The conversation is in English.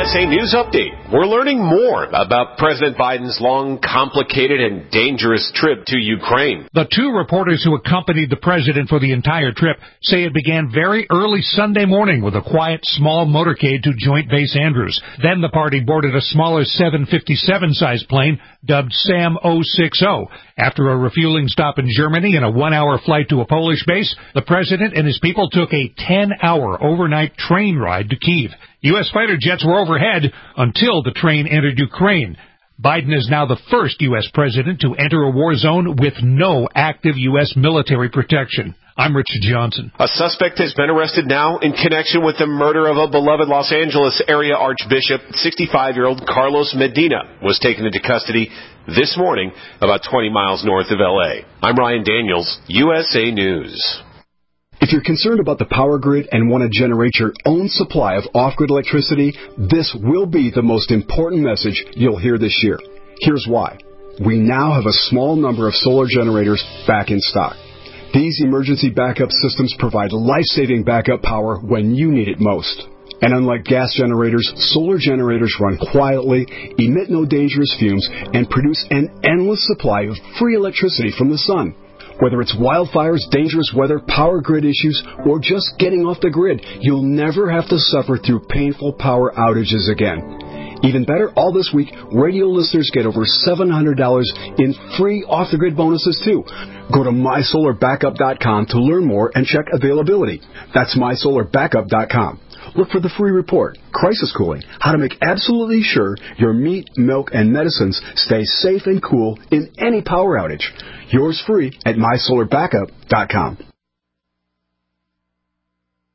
USA News Update. We're learning more about President Biden's long, complicated, and dangerous trip to Ukraine. The two reporters who accompanied the president for the entire trip say it began very early Sunday morning with a quiet, small motorcade to Joint Base Andrews. Then the party boarded a smaller 757-sized plane dubbed Sam 060. After a refueling stop in Germany and a 1-hour flight to a Polish base, the president and his people took a 10-hour overnight train ride to Kyiv. U.S. fighter jets were overhead until the train entered Ukraine. Biden is now the first U.S. president to enter a war zone with no active U.S. military protection. I'm Richard Johnson. A suspect has been arrested now in connection with the murder of a beloved Los Angeles area archbishop. 65-year-old Carlos Medina was taken into custody this morning about 20 miles north of L.A. I'm Ryan Daniels, USA News. If you're concerned about the power grid and want to generate your own supply of off-grid electricity, this will be the most important message you'll hear this year. Here's why. We now have a small number of solar generators back in stock. These emergency backup systems provide life-saving backup power when you need it most. And unlike gas generators, solar generators run quietly, emit no dangerous fumes, and produce an endless supply of free electricity from the sun. Whether it's wildfires, dangerous weather, power grid issues, or just getting off the grid, you'll never have to suffer through painful power outages again. Even better, all this week, radio listeners get over $700 in free off-the-grid bonuses, too. Go to MySolarBackup.com to learn more and check availability. That's MySolarBackup.com. Look for the free report, Crisis Cooling, how to make absolutely sure your meat, milk, and medicines stay safe and cool in any power outage. Yours free at MySolarBackup.com.